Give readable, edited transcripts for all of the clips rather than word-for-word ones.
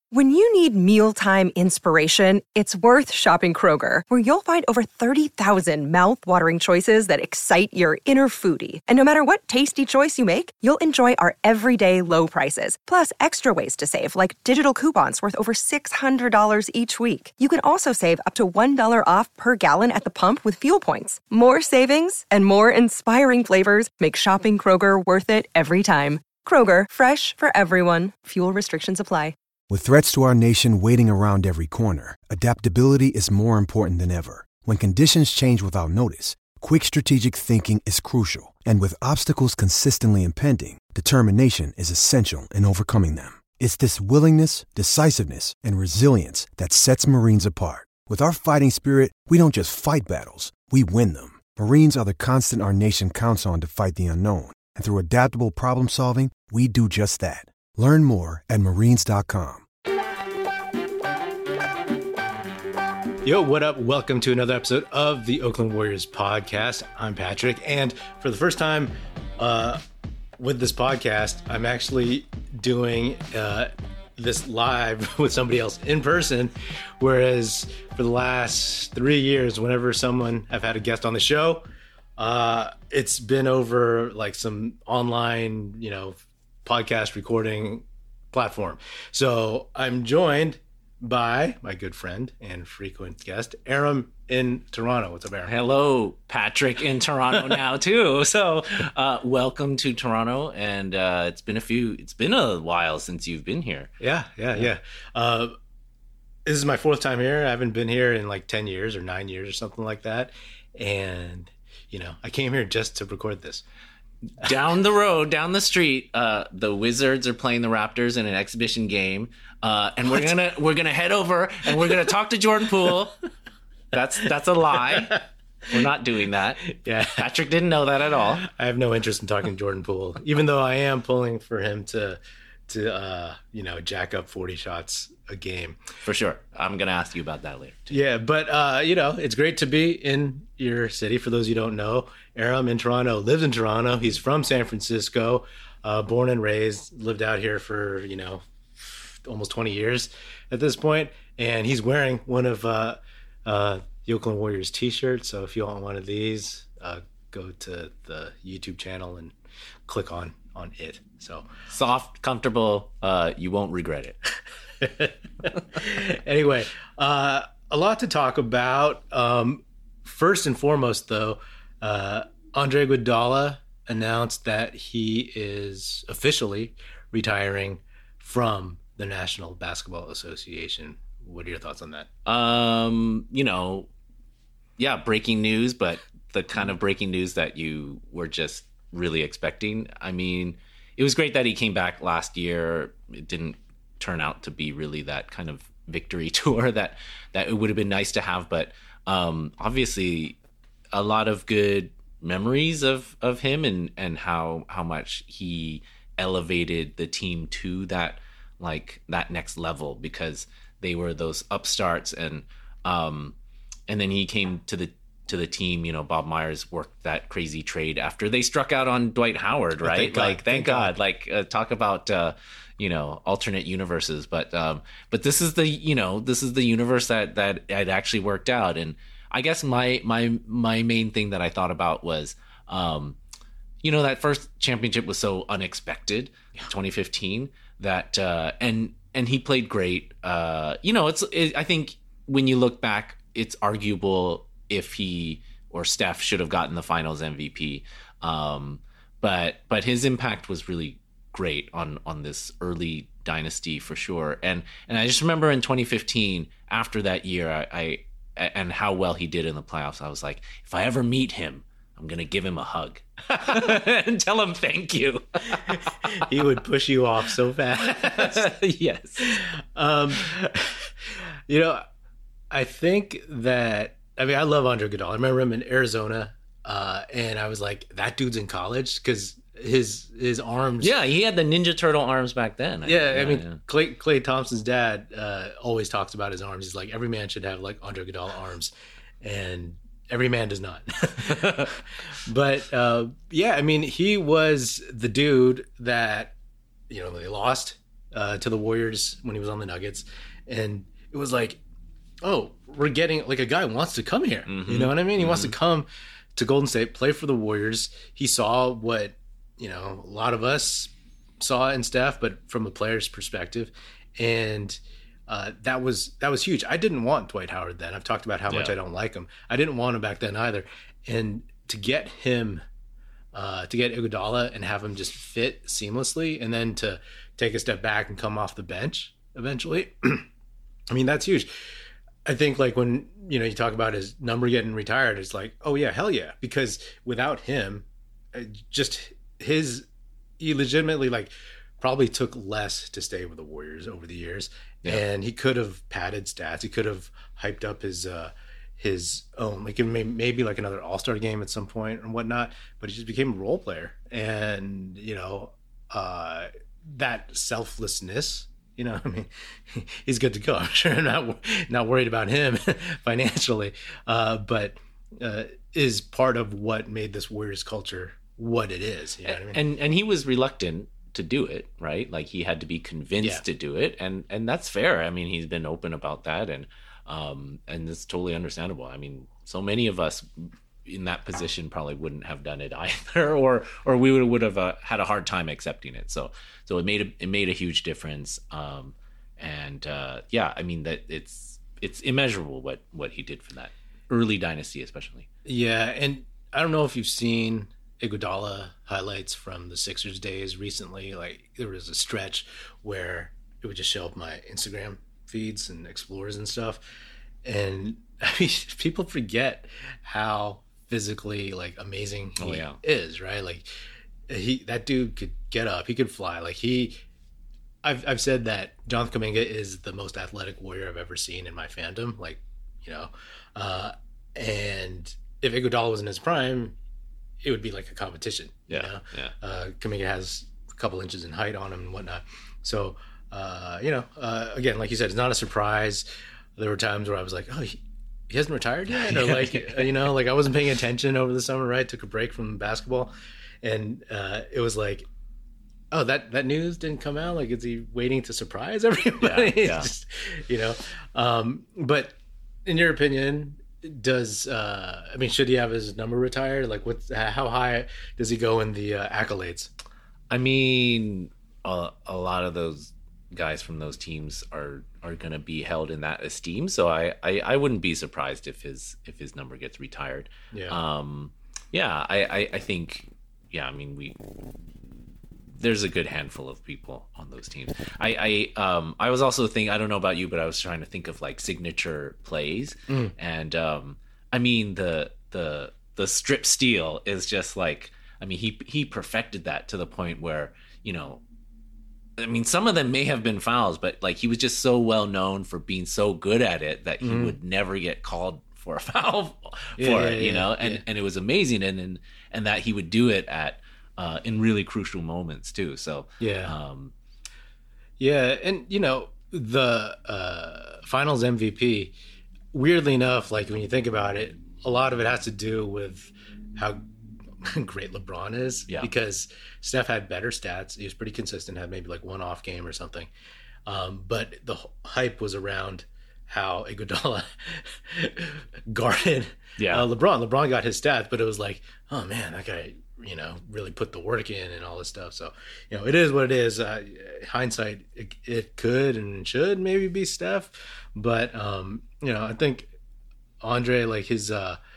When you need mealtime inspiration, it's worth shopping Kroger, where you'll find over 30,000 mouth-watering choices that excite your inner foodie. And no matter what tasty choice you make, you'll enjoy our everyday low prices, plus extra ways to save, like digital coupons worth over $600 each week. You can also save up to $1 off per gallon at the pump with fuel points. More savings and more inspiring flavors make shopping Kroger worth it every time. Kroger, fresh for everyone. Fuel restrictions apply. With threats to our nation waiting around every corner, adaptability is more important than ever. When conditions change without notice, quick strategic thinking is crucial. And with obstacles consistently impending, determination is essential in overcoming them. It's this willingness, decisiveness, and resilience that sets Marines apart. With our fighting spirit, we don't just fight battles, we win them. Marines are the constant our nation counts on to fight the unknown. And through adaptable problem solving, we do just that. Learn more at marines.com. Yo, what up? Welcome to another episode of the Oakland Warriors podcast. I'm Patrick, and for the first time with this podcast, I'm actually doing this live with somebody else in person, whereas for the last 3 years, whenever I've had a guest on the show, it's been over like some online, podcast recording platform. So I'm joined by my good friend and frequent guest, Aram in Toronto. What's up, Aram? Hello, Patrick in Toronto now too. So welcome to Toronto, and it's been a while since you've been here. Yeah. This is my fourth time here. I haven't been here in like 10 years or 9 years or something like that. And, I came here just to record this. Down the road, down the street, the Wizards are playing the Raptors in an exhibition game, and we're gonna head over and we're gonna talk to Jordan Poole. That's a lie. We're not doing that. Yeah, Patrick didn't know that at all. I have no interest in talking to Jordan Poole, even though I am pulling for him to jack up 40 shots a game. For sure. I'm going to ask you about that later, too. Yeah, but, it's great to be in your city. For those you don't know, Aram in Toronto, lives in Toronto. He's from San Francisco, born and raised, lived out here for, almost 20 years at this point. And he's wearing one of the Oakland Warriors t-shirts. So if you want one of these, go to the YouTube channel and click on it. So soft, comfortable, you won't regret it. Anyway, a lot to talk about. First and foremost, though, Andre Iguodala announced that he is officially retiring from the National Basketball Association. What are your thoughts on that? Breaking news, but the kind of breaking news that you were just really expecting. I mean, it was great that he came back last year. It didn't turn out to be really that kind of victory tour that it would have been nice to have, but obviously a lot of good memories of him and how much he elevated the team to that next level, because they were those upstarts, and then he came to the team. Bob Myers worked that crazy trade after they struck out on Dwight Howard, right? Thank God. Talk about alternate universes, but this is the universe that it actually worked out. And I guess my main thing that I thought about was that first championship was so unexpected, 2015, that and he played great. I think when you look back, it's arguable if he or Steph should have gotten the Finals MVP, but his impact was really great on this early dynasty for sure. And I just remember in 2015, after that year, I and how well he did in the playoffs, I was like, if I ever meet him, I'm gonna give him a hug and tell him thank you. He would push you off so fast. Yes. I think that, I love Andre Iguodala. I remember him in Arizona, and I was like, that dude's in college, because his arms. Yeah, he had the Ninja Turtle arms back then. Klay Thompson's dad always talks about his arms. He's like, every man should have like Andre Iguodala arms, and every man does not. But he was the dude that they lost to the Warriors when he was on the Nuggets, and it was like, oh, we're getting like a guy wants to come here. You know what I mean? He wants to come to Golden State, play for the Warriors. He saw what, you know, a lot of us saw in Steph, but from a player's perspective, and that was huge. I didn't want Dwight Howard then. I've talked about how much I don't like him. I didn't want him back then either. And to get him, to get Iguodala and have him just fit seamlessly, and then to take a step back and come off the bench eventually, I mean, that's huge. I think like when, you know, you talk about his number getting retired, it's like, oh yeah, hell yeah. Because without him, he legitimately like probably took less to stay with the Warriors over the years. Yeah. And he could have padded stats. He could have hyped up his own, like maybe like another all-star game at some point and whatnot, but he just became a role player. And, you know, that selflessness, you know, I mean, he's good to go. I'm sure I'm not worried about him financially, but is part of what made this Warriors culture what it is. You know what I mean? And he was reluctant to do it, right? Like he had to be convinced to do it, and that's fair. I mean, he's been open about that, and it's totally understandable. I mean, so many of us in that position probably wouldn't have done it either, or we would have had a hard time accepting it. So it made a huge difference. I mean that it's immeasurable what he did for that early dynasty, especially. Yeah, and I don't know if you've seen Iguodala highlights from the Sixers days recently. Like there was a stretch where it would just show up my Instagram feeds and explorers and stuff, and I mean, people forget how physically like amazing he is, right? Like that dude could get up, he could fly. Like I've said that Jonathan Kuminga is the most athletic Warrior I've ever seen in my fandom. Like, you know, and if Iguodala was in his prime, it would be like a competition. You know? Kuminga has a couple inches in height on him and whatnot. So, again, like you said, it's not a surprise. There were times where I was like, oh, he hasn't retired yet? Or like, you know, like I wasn't paying attention over the summer, right? Took a break from basketball. And it was like, oh, that news didn't come out? Like, is he waiting to surprise everybody? Yeah. Just, you know, but in your opinion, should he have his number retired? Like, how high does he go in the accolades? I mean, a lot of those guys from those teams are going to be held in that esteem. So I wouldn't be surprised if his number gets retired. Yeah. I think, I mean, there's a good handful of people on those teams. I was also thinking, I don't know about you, but I was trying to think of like signature plays. And I mean, the strip steal is just like, I mean, he perfected that to the point where, you know, I mean, some of them may have been fouls, but like he was just so well known for being so good at it that he would never get called for a foul for it, you know? And it was amazing. And that he would do it at, in really crucial moments too. So, and you know, the finals MVP, weirdly enough, like when you think about it, a lot of it has to do with how great LeBron is, because Steph had better stats. He was pretty consistent, had maybe like one off game or something. But the hype was around how Iguodala guarded LeBron. LeBron got his stats, but it was like, oh man, that guy, you know, really put the work in and all this stuff. So, you know, it is what it is. Hindsight, it could and should maybe be Steph, but you know, I think Andre, like his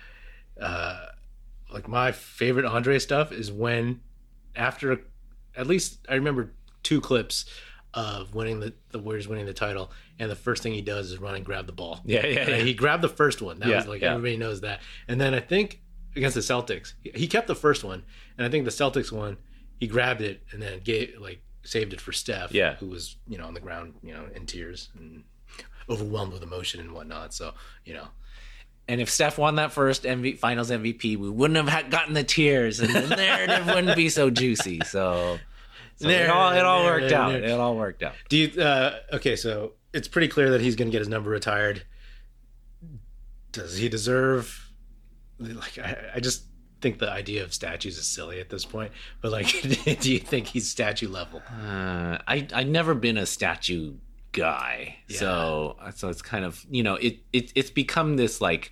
like my favorite Andre stuff is when after, at least I remember 2 clips of winning the Warriors winning the title, and the first thing he does is run and grab the ball. He grabbed the first one. That was like everybody knows that. And then I think against the Celtics, he kept the first one, and I think the Celtics one, he grabbed it and then saved it for Steph, who was, you know, on the ground, you know, in tears and overwhelmed with emotion and whatnot. So, you know. And if Steph won that first Finals MVP, we wouldn't have gotten the tears, and the narrative wouldn't be so juicy. So it all worked out. It all worked out. Do you? Okay, so it's pretty clear that he's going to get his number retired. Does he deserve? Like, I just think the idea of statues is silly at this point, but like, do you think he's statue level? I never been a statue guy, so it's kind of, you know, it's become this like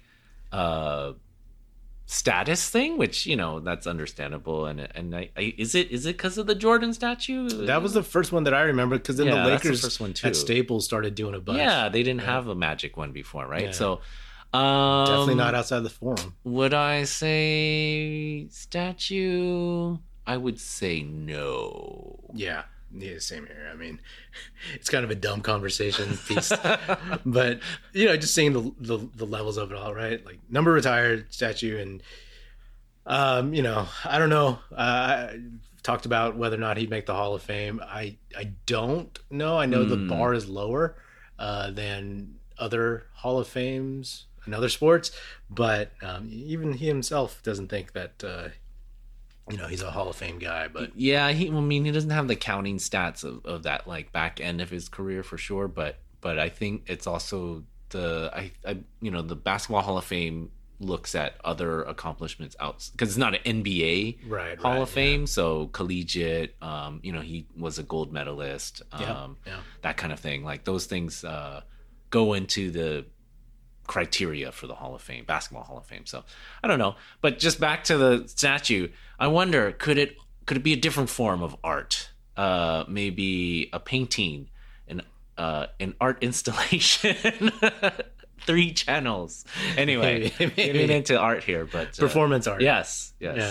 status thing, which, you know, that's understandable. And I is it because of the Jordan statue? That was the first one that I remember, because then the Lakers first one too. at Staples started doing a bunch. Yeah, they didn't have a Magic one before, right? Yeah. So definitely not outside the Forum. Would I say statue? I would say no. Yeah, same here. I mean, it's kind of a dumb conversation piece, but you know, just seeing the levels of it all, right? Like number retired statue, and you know, I don't know. Talked about whether or not he'd make the Hall of Fame. I don't know. I know the bar is lower than other Hall of Fames in other sports, but even he himself doesn't think that you know, he's a Hall of Fame guy. But yeah, he doesn't have the counting stats of that like back end of his career for sure, but I think it's also the the Basketball Hall of Fame looks at other accomplishments out, because it's not an NBA Hall of Fame, so collegiate, you know, he was a gold medalist, that kind of thing. Like those things go into the criteria for the Hall of Fame, Basketball Hall of Fame. So I don't know, but just back to the statue, I wonder, could it be a different form of art? Maybe a painting, an art installation. 3 channels. Anyway, getting into art here, but performance art. Yes. Yeah.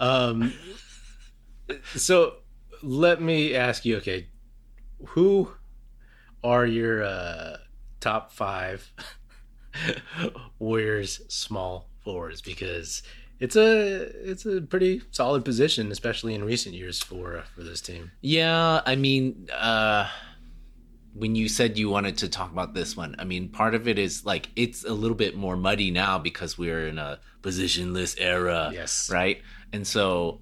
So let me ask you, okay, who are your top 5 Warriors small forwards? Because it's a pretty solid position, especially in recent years for this team. Yeah, I mean, when you said you wanted to talk about this one, I mean, part of it is like it's a little bit more muddy now because we're in a positionless era, yes, right? And so,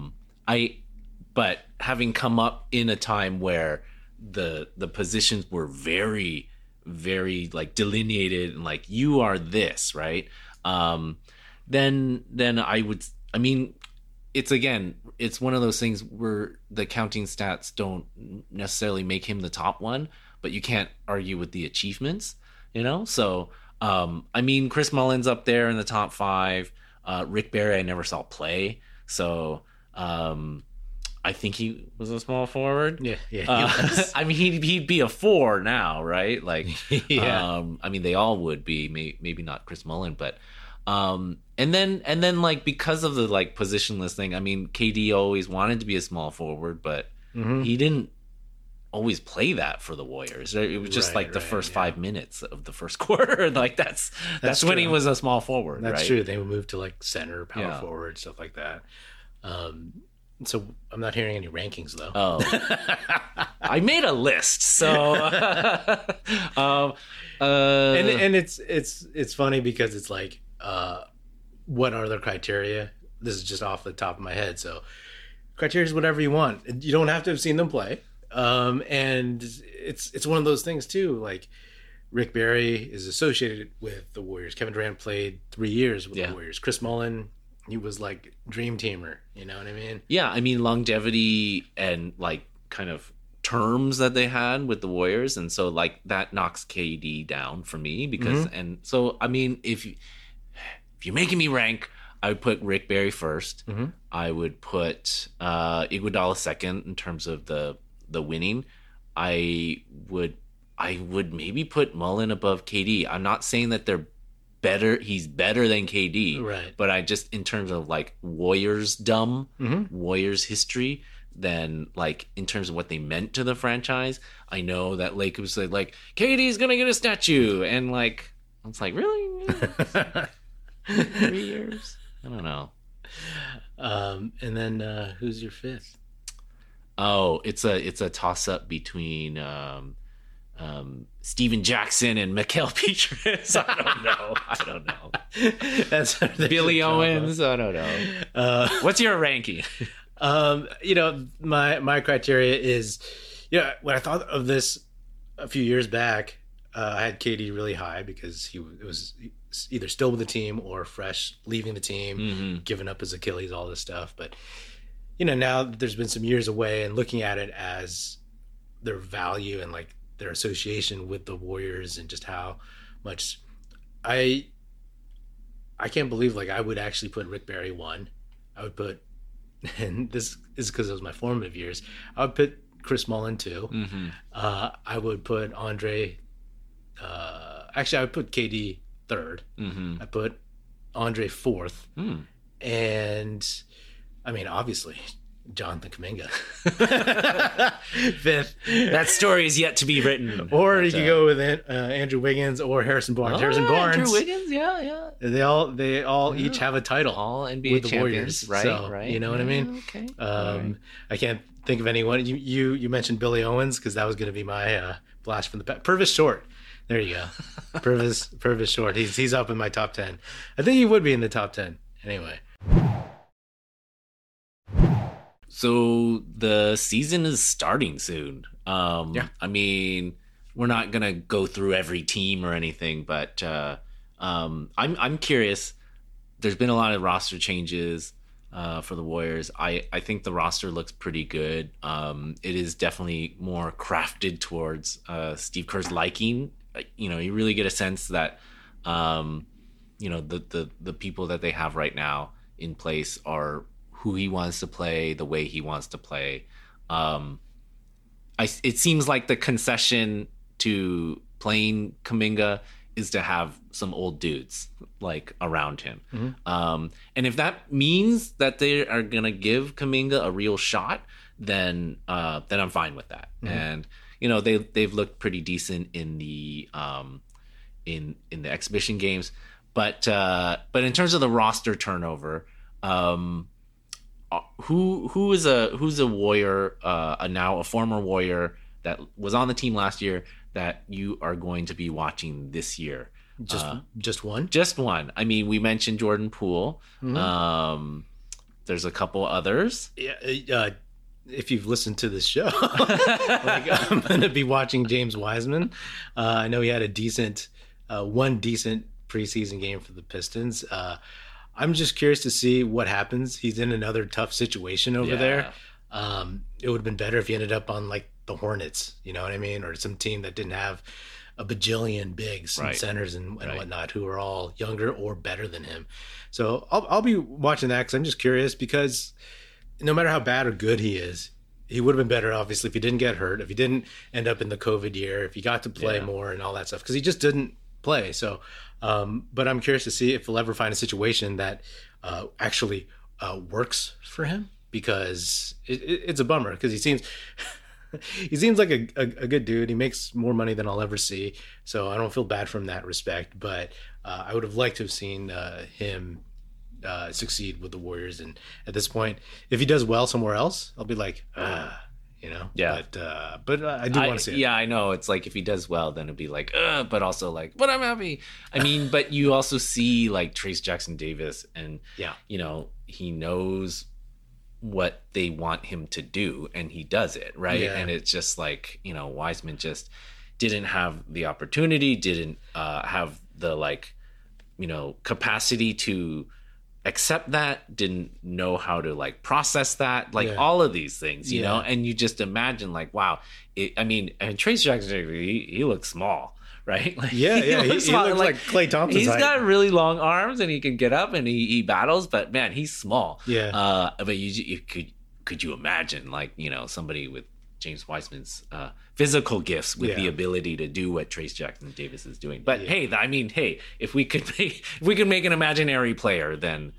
but having come up in a time where the positions were very, very like delineated and like you are this, right? Then I mean, it's one of those things where the counting stats don't necessarily make him the top one, but you can't argue with the achievements, you know? So, I mean, Chris Mullin's up there in the top 5. Rick Barry, I never saw play. So, I think he was a small forward. Yeah. He was. I mean, he'd be a 4 now, right? Like, yeah. I mean, they all would be, maybe not Chris Mullin, but, and then like, because of the like positionless thing, I mean, KD always wanted to be a small forward, but he didn't always play that for the Warriors. It was just the first 5 minutes of the first quarter. Like that's when he was a small forward. That's right? true. They would move to like center, power forward, stuff like that. So I'm not hearing any rankings though. Oh, I made a list. So, and it's funny because it's like, what are the criteria? This is just off the top of my head. So criteria is whatever you want. You don't have to have seen them play. And it's one of those things too. Like Rick Barry is associated with the Warriors. Kevin Durant played 3 years with the Warriors. Chris Mullin, he was like dream teamer. You know what I mean? Yeah. I mean, longevity and like kind of terms that they had with the Warriors. And so like that knocks KD down for me because, and so, I mean, if you're making me rank, I would put Rick Barry first. I would put Iguodala second in terms of the winning. I would maybe put Mullin above KD. I'm not saying that they're better. He's better than KD, right? But I just, in terms of like Warriors Warriors history, then like in terms of what they meant to the franchise, I know that Lakers said like KD's gonna get a statue, and like it's like really. 3 years? I don't know. And then who's your 5th? Oh, it's a toss up between Steven Jackson and Mikal Pietrus. I don't know. That's Billy Owens. I don't know. What's your ranking? You know, my criteria is, when I thought of this a few years back, I had KD really high because it was either still with the team or fresh leaving the team, giving up his Achilles, all this stuff. But, now there's been some years away and looking at it as their value and like their association with the Warriors and just how much I can't believe like I would actually put Rick Barry 1. I would put, and this is because it was my formative years, I would put Chris Mullin 2. I would put Andre, actually I would put KD 3rd. I put Andre 4th. And I mean, obviously, Jonathan Kuminga 5th. That story is yet to be written. Or you could go with Andrew Wiggins or Harrison Barnes. Harrison Barnes, Andrew Wiggins, yeah. They all each have a title, all NBA with the champions, Warriors. right? So, Right. You know what I mean? Okay. I can't think of anyone. You mentioned Billy Owens because that was going to be my blast from the past. Purvis Short. There you go. Purvis Short. He's up in my top 10. I think he would be in the top 10 anyway. So the season is starting soon. Yeah. I mean, we're not gonna go through every team or anything, but I'm curious. There's been a lot of roster changes for the Warriors. I think the roster looks pretty good. It is definitely more crafted towards Steve Kerr's liking. You really get a sense that the people that they have right now in place are who he wants to play, the way he wants to play. It seems like the concession to playing Kuminga is to have some old dudes like around him. And if that means that they are gonna give Kuminga a real shot, then I'm fine with that. And they've looked pretty decent in the in the exhibition games, but in terms of the roster turnover, who's a Warrior, now a former Warrior that was on the team last year that you are going to be watching this year? Just one? Just one. I mean, we mentioned Jordan Poole. There's a couple others. Yeah. If you've listened to this show, I'm going to be watching James Wiseman. I know he had one decent preseason game for the Pistons. I'm just curious to see what happens. He's in another tough situation over there. It would have been better if he ended up on like the Hornets, you know what I mean? Or some team that didn't have a bajillion bigs and centers and whatnot who are all younger or better than him. So I'll be watching that because I'm just curious, because no matter how bad or good he is, he would have been better, obviously, if he didn't get hurt, if he didn't end up in the COVID year, if he got to play more and all that stuff, because he just didn't play. So, but I'm curious to see if we'll ever find a situation that actually works for him, because it's a bummer, because he seems like a good dude. He makes more money than I'll ever see, so I don't feel bad from that respect. But I would have liked to have seen him succeed with the Warriors. And at this point, if he does well somewhere else, I'll be like, Yeah. But I do want to see it. Yeah, I know. It's like if he does well, then it'd be like, but also like, but I'm happy. I mean, but you also see like Trace Jackson Davis, and he knows what they want him to do, and he does it, right? Yeah. And it's just like, Wiseman just didn't have the opportunity, didn't have the capacity to accept that, didn't know how to process that, all of these things, you know. And you just imagine wow, and Trace Jackson, he looks small, right? He looks like Klay Thompson's He's height. got really long arms, and he can get up, and he battles, but man, he's small. But you could you imagine somebody with James Wiseman's physical gifts with the ability to do what Trace Jackson Davis is doing. But hey, if we could make an imaginary player, then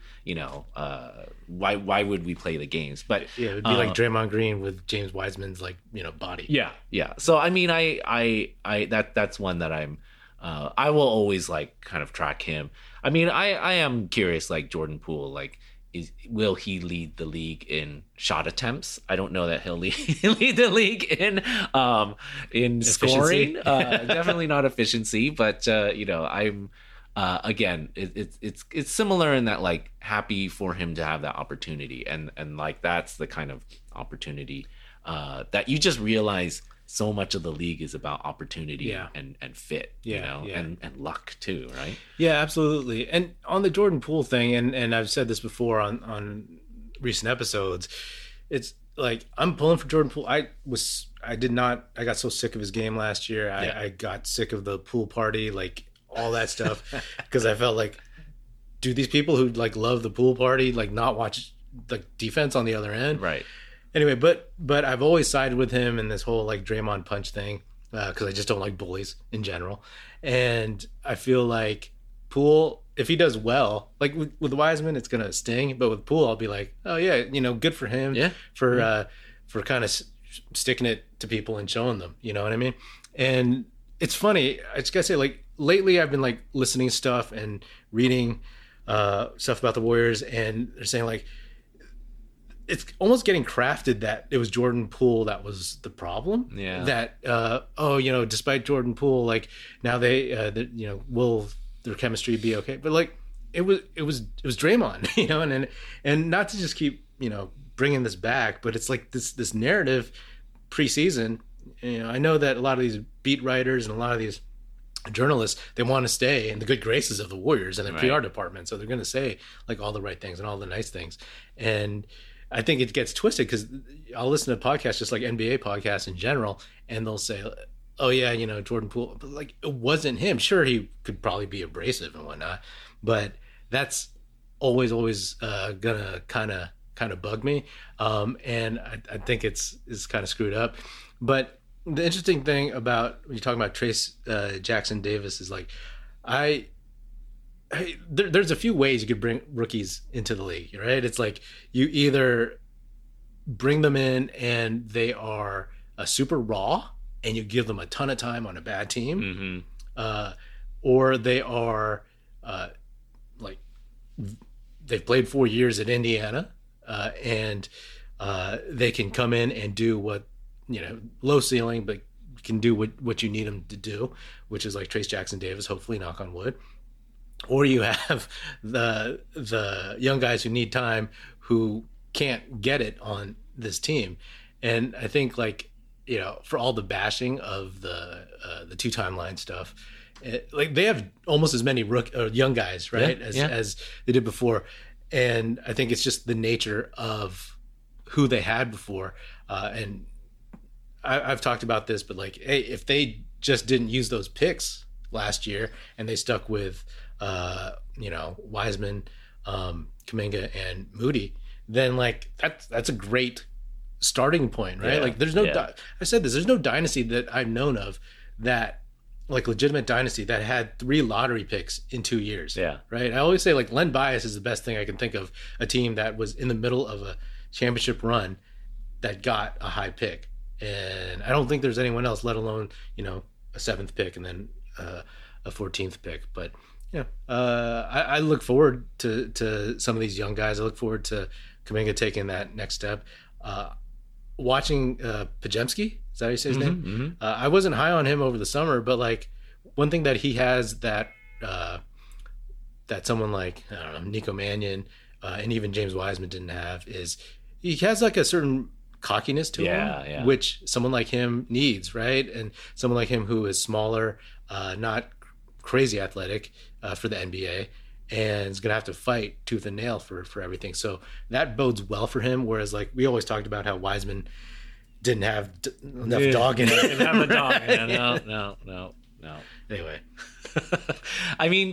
why would we play the games? But it would be like Draymond Green with James Wiseman's body. Yeah. So I that's one that I will always kind of track him. I mean, I am curious, Jordan Poole, will he lead the league in shot attempts? I don't know that he'll lead the league in scoring. Definitely not efficiency, but I'm again, it's similar in that happy for him to have that opportunity, and that's the kind of opportunity that you just realize so much of the league is about opportunity Yeah. and fit, Yeah, yeah. and luck too, right? Yeah, absolutely. And on the Jordan Poole thing, and I've said this before on recent episodes, it's like I'm pulling for Jordan Poole. I got so sick of his game last year. I got sick of the pool party, like all that stuff, because I felt like, do these people who like love the pool party like not watch the defense on the other end? Right. Anyway, but I've always sided with him in this whole like Draymond punch thing, because I just don't like bullies in general. And I feel like Poole, if he does well, like with Wiseman, it's gonna sting. But with Poole, I'll be like, oh yeah, good for him, for kind of sticking it to people and showing them. You know what I mean? And it's funny. I just gotta say, like lately, I've been like listening to stuff and reading stuff about the Warriors, and they're saying like, it's almost getting crafted that it was Jordan Poole that was the problem. Yeah. That despite Jordan Poole, like now will their chemistry be okay? But like it was Draymond, and not to just keep bringing this back, but it's like this narrative preseason. I know that a lot of these beat writers and a lot of these journalists, they want to stay in the good graces of the Warriors and the PR department, so they're going to say like all the right things and all the nice things. And I think it gets twisted because I'll listen to podcasts, just like NBA podcasts in general, and they'll say, oh yeah, Jordan Poole, but like it wasn't him. Sure, he could probably be abrasive and whatnot, but that's always gonna kind of bug me. And I think it's kind of screwed up. But the interesting thing about when you're talking about Trace Jackson Davis is like, there's a few ways you could bring rookies into the league, right? It's like you either bring them in and they are super raw and you give them a ton of time on a bad team, or they are like they've played 4 years at Indiana, and they can come in and do what low ceiling, but can do what you need them to do, which is like Trace Jackson Davis, hopefully, knock on wood. Or you have the young guys who need time who can't get it on this team. And I think like, for all the bashing of the 2-timeline stuff, like they have almost as many young guys, right, as they did before. And I think it's just the nature of who they had before. And I've talked about this, but like, hey, if they just didn't use those picks last year and they stuck with Wiseman, Kuminga, and Moody, then like that's a great starting point, right? Like there's no I said this, there's no dynasty that I've known of that, like legitimate dynasty, that had 3 lottery picks in 2 years. Right. I always say like Len Bias is the best thing I can think of, a team that was in the middle of a championship run that got a high pick. And I don't think there's anyone else, let alone a 7th pick and then a 14th pick. But I look forward to some of these young guys. I look forward to Kuminga taking that next step. Watching Podziemski, is that how you say his name? I wasn't high on him over the summer, but like one thing that he has that someone like, I don't know, Nico Mannion and even James Wiseman didn't have is he has like a certain cockiness to him, which someone like him needs, right? And someone like him who is smaller, not crazy athletic for the NBA, and is going to have to fight tooth and nail for everything. So that bodes well for him. Whereas like we always talked about how Wiseman didn't have enough dog in it. Didn't have a dog in it. No. Anyway. I mean,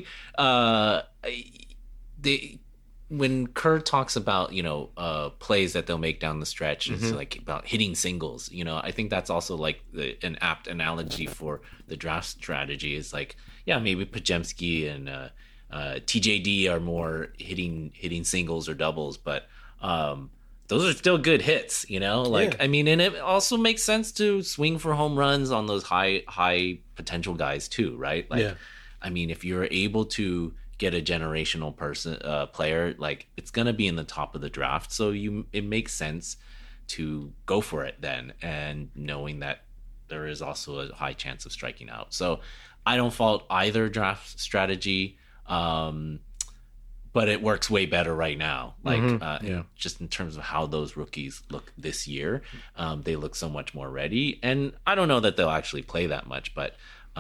when Kerr talks about, plays that they'll make down the stretch, it's like about hitting singles, I think that's also like an apt analogy for the draft strategy is like, maybe Podziemski and TJD are more hitting singles or doubles, but those are still good hits, I mean, and it also makes sense to swing for home runs on those high potential guys too, right? Like, I mean, if you're able to get a generational player, like it's gonna be in the top of the draft, so it makes sense to go for it then, and knowing that there is also a high chance of striking out. So I don't fault either draft strategy, but it works way better right now. Like just in terms of how those rookies look this year, they look so much more ready. And I don't know that they'll actually play that much, but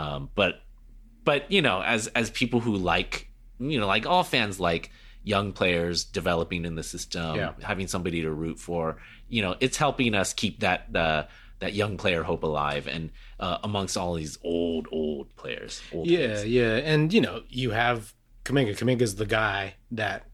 you know, as people who like, you know, like all fans like young players developing in the system, having somebody to root for, you know, it's helping us keep that young player hope alive, and amongst all these old players. Players. And you know, you have Kuminga. Kuminga's the guy that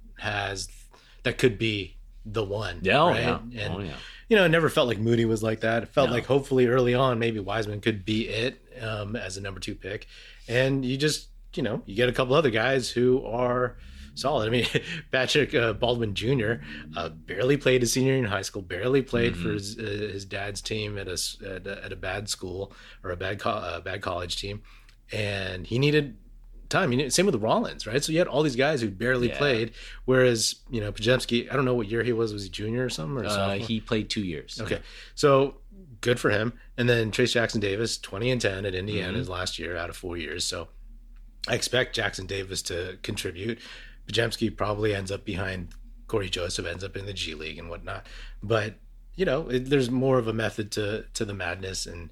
could be the one. Right? And you know, it never felt like Moody was like that. It felt like hopefully early on maybe Wiseman could be it as a number 2 pick, and you just, you know, you get a couple other guys who are solid. I mean, Patrick Baldwin Jr. Barely played his senior year in high school. Barely played for his dad's team at a bad school or a bad college team, and he needed time. Same with Rollins, right? So you had all these guys who barely played, whereas, you know, Podziemski, I don't know what year he was. Was he junior or something? Or he played 2 years. Okay, so good for him. And then Trace Jackson Davis, 20-10 at Indiana his last year out of 4 years. So I expect Jackson Davis to contribute. Podziemski probably ends up behind Corey Joseph, ends up in the G League and whatnot. But, you know, there's more of a method to the madness. And,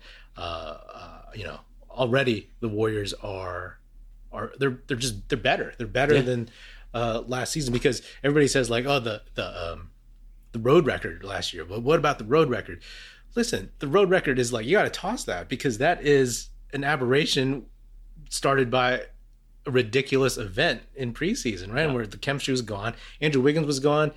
you know, already the Warriors they're better. They're better than last season, because everybody says like, oh, the road record last year. But what about the road record? Listen, the road record is like, you got to toss that, because that is an aberration started by a ridiculous event in preseason, right? Where the chemistry was gone. Andrew Wiggins was gone.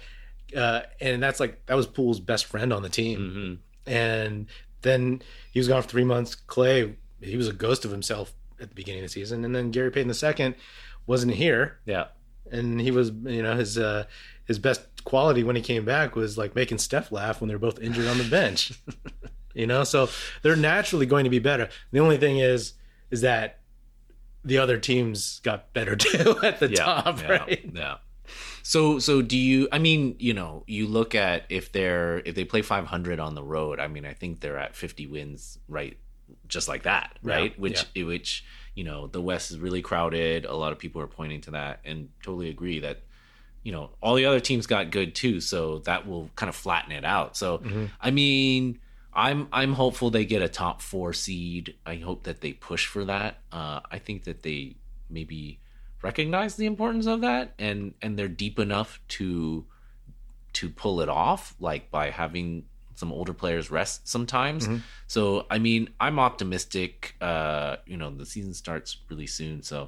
And that was Poole's best friend on the team. And then he was gone for 3 months. Clay, he was a ghost of himself at the beginning of the season. And then Gary Payton II wasn't here. Yeah. And he was, you know, his best quality when he came back was like making Steph laugh when they were both injured on the bench. You know, so they're naturally going to be better. The only thing is that the other teams got better too at the top, right? Yeah. So do you? I mean, you know, you look at if they play 500 on the road. I mean, I think they're at 50 wins, right? Just like that, right? Which you know, the West is really crowded. A lot of people are pointing to that, and totally agree that, you know, all the other teams got good too, so that will kind of flatten it out. So I mean, I'm hopeful they get a top 4 seed. I hope that they push for that. I think that they maybe recognize the importance of that, and they're deep enough to pull it off, like by having some older players rest sometimes. So I mean, I'm optimistic. You know, the season starts really soon, so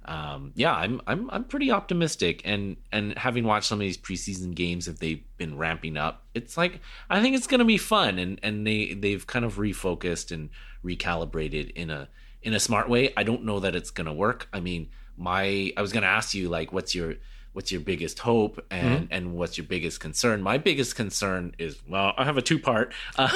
I'm pretty optimistic, and having watched some of these preseason games, if they've been ramping up, it's like, I think it's going to be fun, and they've kind of refocused and recalibrated in a smart way. I don't know that it's going to work. I mean, I was going to ask you, like, what's your biggest hope and what's your biggest concern? My biggest concern is, well, I have a 2-part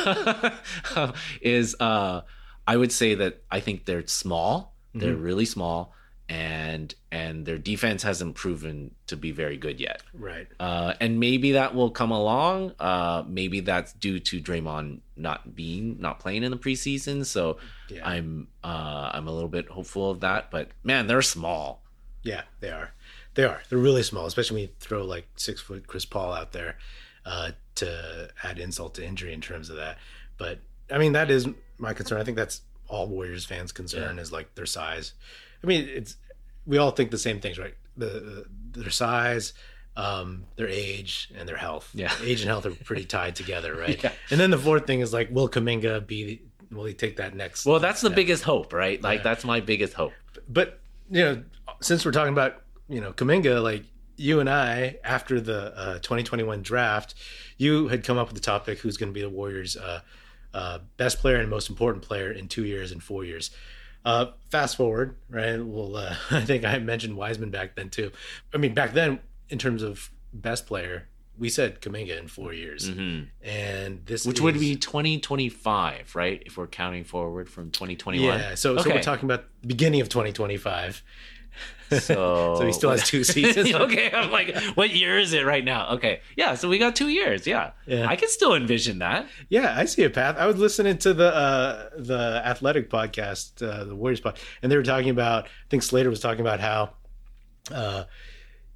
is I would say that I think they're small. They're really small. And their defense hasn't proven to be very good yet. Right. And maybe that will come along. Maybe that's due to Draymond not playing in the preseason. So I'm a little bit hopeful of that. But man, they're small. Yeah, they are. They're really small, especially when you throw like 6-foot Chris Paul out there to add insult to injury in terms of that. But I mean, that is my concern. I think that's all Warriors fans' concern is like their size. I mean, we all think the same things, right? Their size, their age, and their health. Yeah, age and health are pretty tied together, right? And then the fourth thing is like, will Kuminga will he take that next? Well, that's the biggest hope, right? Like that's my biggest hope. But you know, since we're talking about, you know, Kuminga, like you and I, after the 2021 draft, you had come up with the topic: who's going to be the Warriors' best player and most important player in 2 years and 4 years. Fast forward, right? Well, I think I mentioned Wiseman back then too. I mean, back then, in terms of best player, we said Kuminga in 4 years, and which would be 2025, right? If we're counting forward from 2021. Yeah, so we're talking about the beginning of 2025. So he still has 2 seasons. Okay, I'm like, what year is it right now? Okay, yeah, so we got 2 years. Yeah, I can still envision that. Yeah, I see a path. I was listening to the Athletic podcast, the Warriors podcast, and they were talking about, I think Slater was talking about how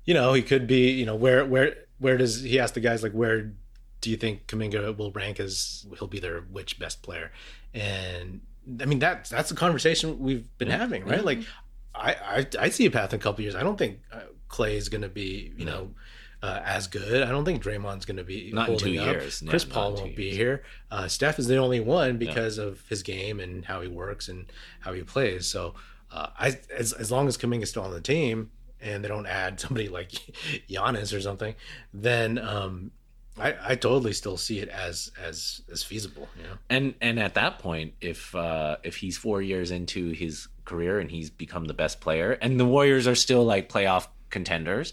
he could be, where does he ask the guys, like, where do you think Kuminga will rank as he'll be their which best player? And I mean, that's a conversation we've been having, right? Like, I see a path in a couple of years. I don't think Clay is going to be, as good. I don't think Draymond's going to be not in 2 years. Chris Paul won't be here. Steph is the only one because of his game and how he works and how he plays. So as long as Kuminga's still on the team and they don't add somebody like Giannis or something, then I totally still see it as feasible. And at that point, if he's 4 years into his career and he's become the best player, and the Warriors are still like playoff contenders,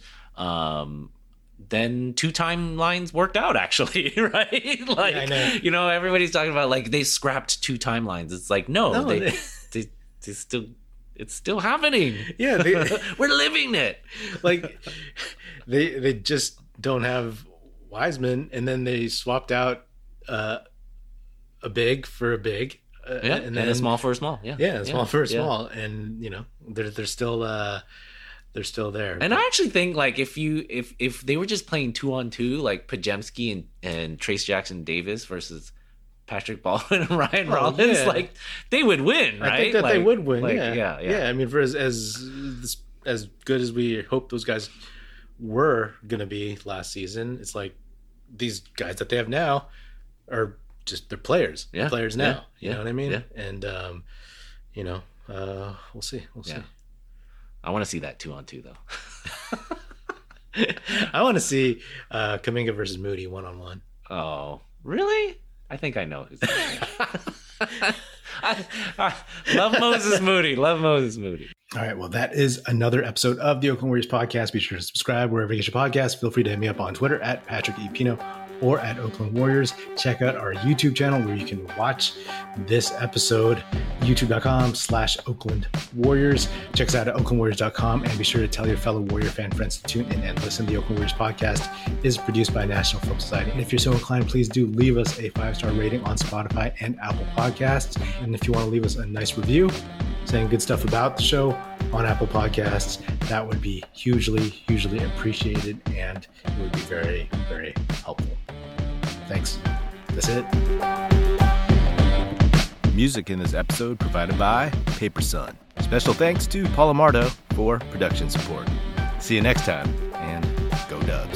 then 2 timelines worked out, actually, right? Like, everybody's talking about like they scrapped 2 timelines. It's like they still, it's still happening. Yeah, we're living it. Like they just don't have Wiseman, and then they swapped out a big for a big, and then a small for a small. Small for a small, and they're still there. And I actually think like if they were just playing 2-on-2, like Podziemski and Trace Jackson Davis versus Patrick Baldwin and Ryan Rollins, like they would win, right? I think that they would win. Like, yeah. I mean, for as good as we hope those guys were gonna be last season, it's like these guys that they have now are just they're players. They're players now. You know what I mean? Yeah. And we'll see. We'll see. I want to see that 2-on-2 though. I want to see Kuminga versus Moody 1-on-1. Oh, really? I think I know who's I love Moses Moody. Love Moses Moody. All right. Well, that is another episode of the Oakland Warriors podcast. Be sure to subscribe wherever you get your podcasts. Feel free to hit me up on Twitter at Patrick E. Pino or at Oakland Warriors. Check out our YouTube channel where you can watch this episode, youtube.com/Oakland Warriors. Check us out at oaklandwarriors.com, and be sure to tell your fellow Warrior fan friends to tune in and listen. The Oakland Warriors podcast is produced by National Film Society. And if you're so inclined, please do leave us a 5-star rating on Spotify and Apple Podcasts. And if you want to leave us a nice review saying good stuff about the show on Apple Podcasts, that would be hugely, hugely appreciated, and it would be very, very helpful. Thanks. That's it. Music in this episode provided by Paper Sun. Special thanks to Paul Amardo for production support. See you next time, and go Dubs.